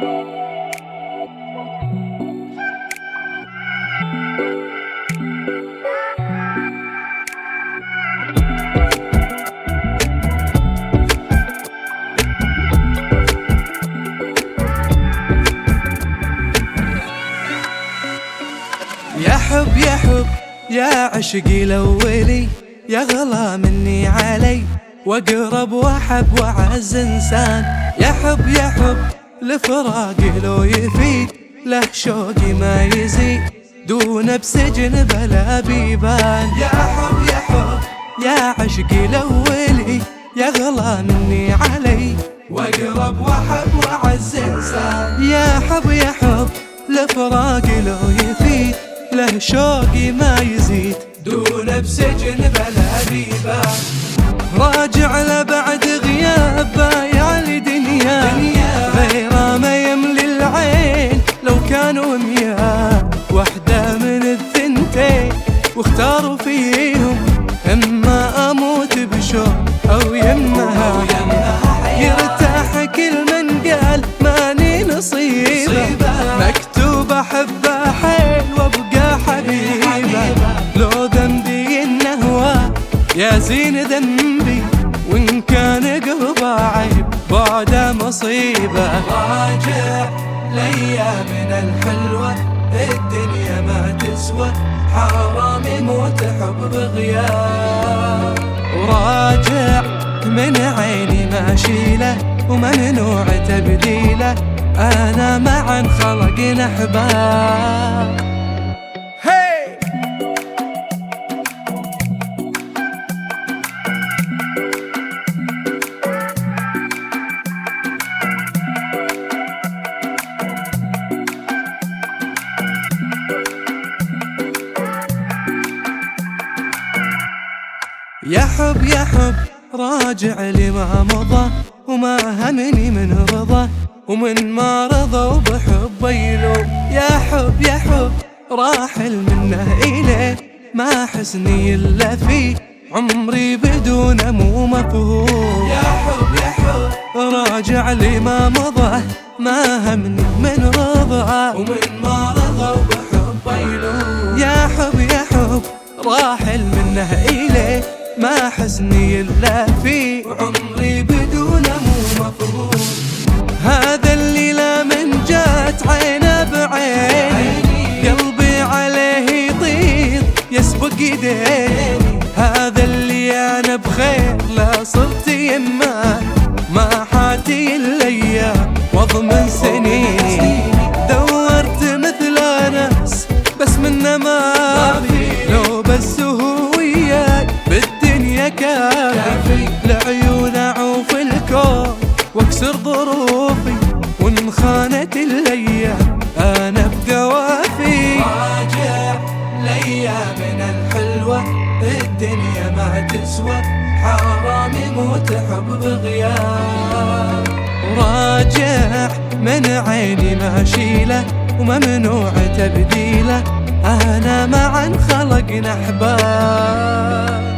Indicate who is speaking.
Speaker 1: يا حب يا حب يا عشقي الأولي، يا غلا مني علي واقرب واحب واعز انسان. يا حب يا حب لفراقي لو يفيد، له شوقي ما يزيد دون بسجن بلا بيبان. يا حب يا حب يا عشقي الأولي، يا غلا مني علي واقرب واحب واعز انسان. يا حب يا حب لفراقي لو يفيد، له شوقي ما يزيد دون بسجن بلا بيبان. راجع له بعد غياب بايع لدنيا، غيره ما يملي العين لو كانوا مياه. وحده من الثنتين واختاروا فيهم، اما اموت بشوق او يمها يرتاح كل من قال ماني نصيبه. مكتوب احبه حيل وابقى حبيبه، لو ذنبي انه هو يا زين ذنبي، وان كان قربه عيب بعده مصيبه. راجع لايامنا الحلوه، الدنيا ما تسوى، حرام يموت حب بغياب. وراجع من عيني ما اشيله، وممنوع تبديله، انا معا خلقنا احباب. يا حب يا حب راجع لما مضى، وما همني من رضا، ومن ما رضى وبحب يلوم. يا حب يا حب راحل منه إليه، ما حسني إلا فيه عمري بدونه مو مفهوم. يا حب يا حب راجع لما مضى، ما همني من رضا، ومن ما رضى وبحب يلوم. يا حب يا حب راحل منه إليه، ما حزني إلا فيه وعمري بدونه مو مفهوم. هذا اللي لا من جات عينه بعيني، قلبي عليه يطير يسبق يديني. هذا اللي أنا بخير لا صرت يمه، ما حاتي الأيام واضمن سنيني. دورت مثل ناس بس منه ما في، لو بس هو وياي بالدنيا كافي. لعيون اعوف الكون واكسر ظروفي، وان خانت الايام انا بدوافي. راجع لايامنا الحلوه، الدنيا ما تسوى، حرام يموت حب بغياب. وراجع من عيني ما اشيله، وممنوع تبديله، انا معا خلقنا احباب.